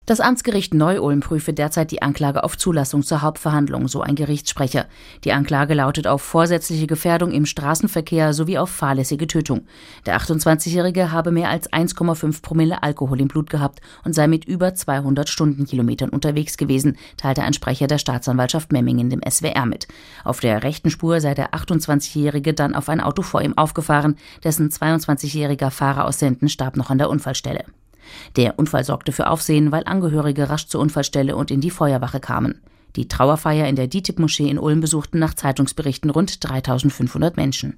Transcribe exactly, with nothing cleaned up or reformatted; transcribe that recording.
Das Amtsgericht Neu-Ulm prüfe derzeit die Anklage auf Zulassung zur Hauptverhandlung, so ein Gerichtssprecher. Die Anklage lautet auf vorsätzliche Gefährdung im Straßenverkehr sowie auf fahrlässige Tötung. Der achtundzwanzigjährige habe mehr als eins Komma fünf Promille Alkohol im Blut gehabt und sei mit über zweihundert Stundenkilometern unterwegs gewesen, teilte ein Sprecher der Staatsanwaltschaft Memmingen dem S W R mit. Auf der rechten Spur sei der achtundzwanzigjährige dann auf ein Auto vor ihm aufgefahren, dessen zweiundzwanzigjähriger Fahrer aus Senden starb noch an der Unfallstelle. Der Unfall sorgte für Aufsehen, weil Angehörige rasch zur Unfallstelle und in die Feuerwache kamen. Die Trauerfeier in der D I T I B-Moschee in Ulm besuchten nach Zeitungsberichten rund dreitausendfünfhundert Menschen.